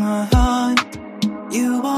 my heart. You are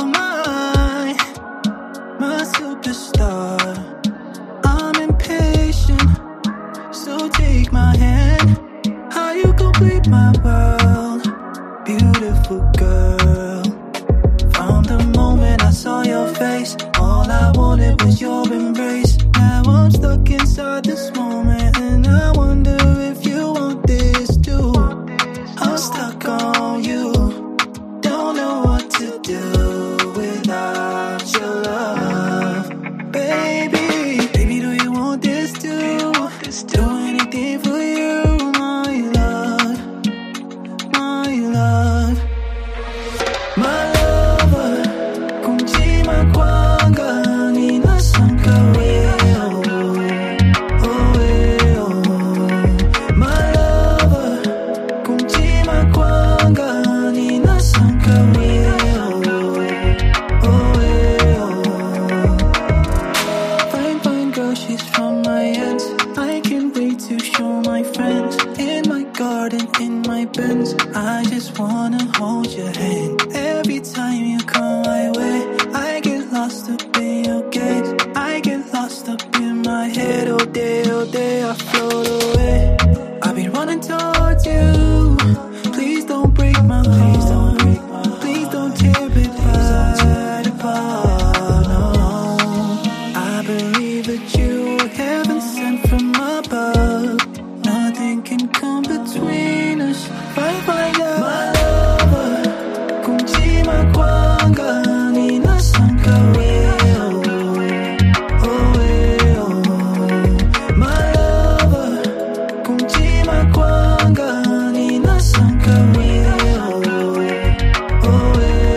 my superstar. I'm impatient, so take my hand. How you complete my world, beautiful girl. From the moment I saw your face, all I wanted was your embrace. Now I'm stuck inside this moment, and I wonder if you want this too. I'm stuck on you, don't know what to do without your love. Baby, baby, do you want this too? Do anything for you, my love, my love. My lover, kung di magwanga, ni nasaan ka, oh, oh. My lover, kung di magwanga, ni nasaan ka, oh, oh. Fine, fine girl, she's from my ends. I can't wait to show my friends. In my garden, in my Benz, I just wanna hold your hand. Every time you come my way, I get lost up in your gaze. I get lost up in my head. All day, I float away. I've been running towards you. Please don't break my heart. Please don't tear it apart. No, I believe that you are heaven sent from above. Nothing can come between us. Fine, fine girl. My lover, kung di magwanga, ni nasaan ka, oh, oh. My lover, kung di magwanga, ni nasaan ka, oh, oh.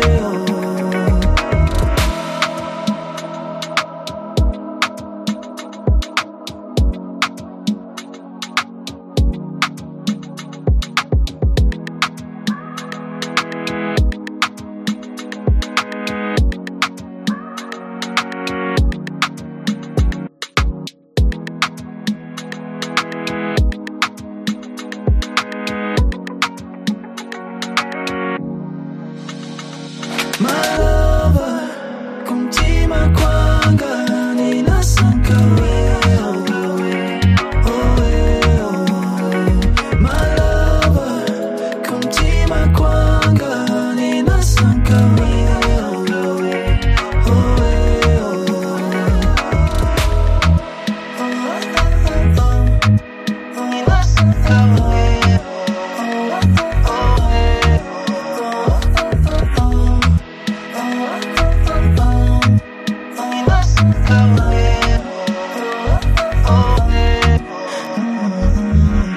My lover, kung di magwanga, ni nasaan ka, oh, oh. My lover, kung di magwanga, ni nasaan ka, oh, oh. Ni nasaan ka, oh, oh.